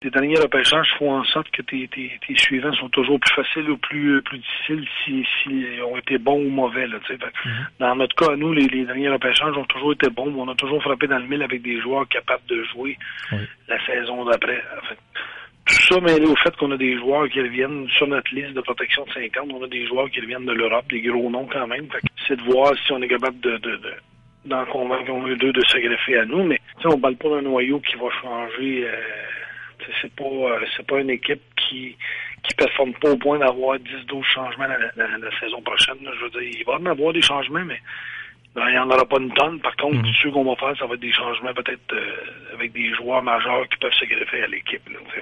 les derniers repêchages font en sorte que tes suivants sont toujours plus faciles ou plus difficiles s'ils ont été bons ou mauvais. Là, Dans notre cas, nous, les derniers repêchages ont toujours été bons. On a toujours frappé dans le mille avec des joueurs capables de jouer la saison d'après. En fait, tout ça mêlé au fait qu'on a des joueurs qui reviennent sur notre liste de protection de 50. On a des joueurs qui reviennent de l'Europe, des gros noms quand même. Fait que c'est de voir si on est capable d'en convaincre un d'eux de se greffer à nous. Mais on parle pas d'un noyau qui va changer... c'est pas une équipe qui performe pas au point d'avoir 10-12 changements la saison prochaine. Là. Je veux dire, il va y en avoir des changements, mais il n'y en aura pas une tonne. Par contre, ceux qu'on va faire, ça va être des changements peut-être avec des joueurs majeurs qui peuvent se greffer à l'équipe. Là,